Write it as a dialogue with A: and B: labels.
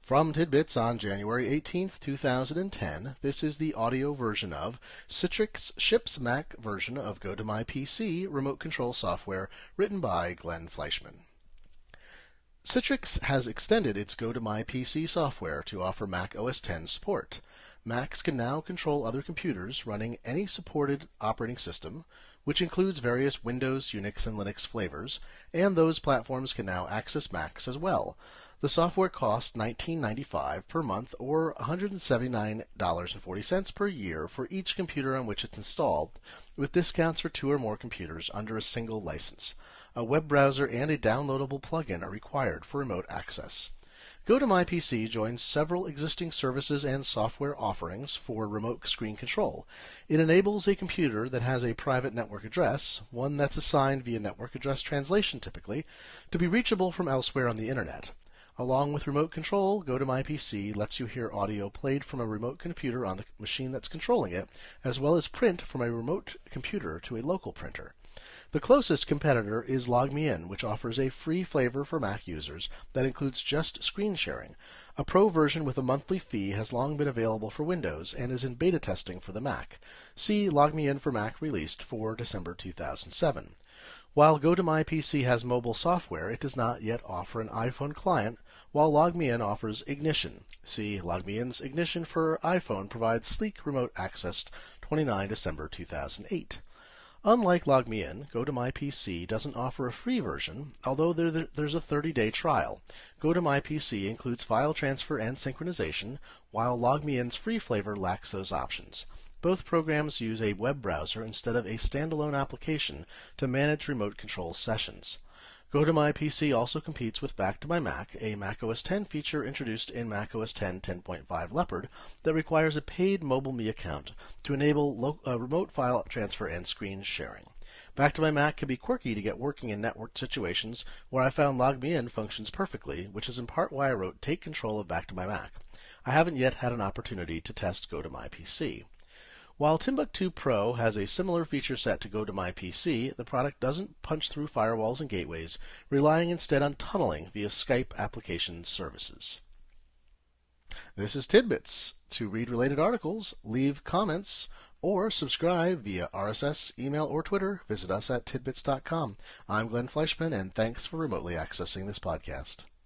A: From Tidbits on January 18th, 2010, this is the audio version of Citrix ships Mac version of GoToMyPC remote control software written by Glenn Fleischman. Citrix has extended its GoToMyPC software to offer Mac OS X support. Macs can now control other computers running any supported operating system, which includes various Windows, Unix, and Linux flavors, and those platforms can now access Macs as well. The software costs $19.95 per month or $179.40 per year for each computer on which it's installed, with discounts for 2 or more computers under a single license. A web browser and a downloadable plugin are required for remote access. GoToMyPC joins several existing services and software offerings for remote screen control. It enables a computer that has a private network address, one that's assigned via network address translation typically, to be reachable from elsewhere on the Internet. Along with remote control, GoToMyPC lets you hear audio played from a remote computer on the machine that's controlling it, as well as print from a remote computer to a local printer. The closest competitor is LogMeIn, which offers a free flavor for Mac users that includes just screen sharing. A pro version with a monthly fee has long been available for Windows and is in beta testing for the Mac. See LogMeIn for Mac released for December 2007. While GoToMyPC has mobile software, it does not yet offer an iPhone client, while LogMeIn offers Ignition. See LogMeIn's Ignition for iPhone provides sleek remote access 29 December 2008. Unlike LogMeIn, GoToMyPC doesn't offer a free version, although there's a 30-day trial. GoToMyPC includes file transfer and synchronization, while LogMeIn's free flavor lacks those options. Both programs use a web browser instead of a standalone application to manage remote control sessions. GoToMyPC also competes with Back2My Mac, a Mac OS X feature introduced in Mac OS X 10.5 Leopard that requires a paid MobileMe account to enable remote file transfer and screen sharing. Back2My Mac can be quirky to get working in networked situations where I found LogMeIn functions perfectly, which is in part why I wrote Take Control of Back2My Mac. I haven't yet had an opportunity to test GoToMyPC. While Timbuk2 Pro has a similar feature set to GoToMyPC, the product doesn't punch through firewalls and gateways, relying instead on tunneling via Skype application services. This is Tidbits. To read related articles, leave comments, or subscribe via RSS, email, or Twitter, visit us at tidbits.com. I'm Glenn Fleischman, and thanks for remotely accessing this podcast.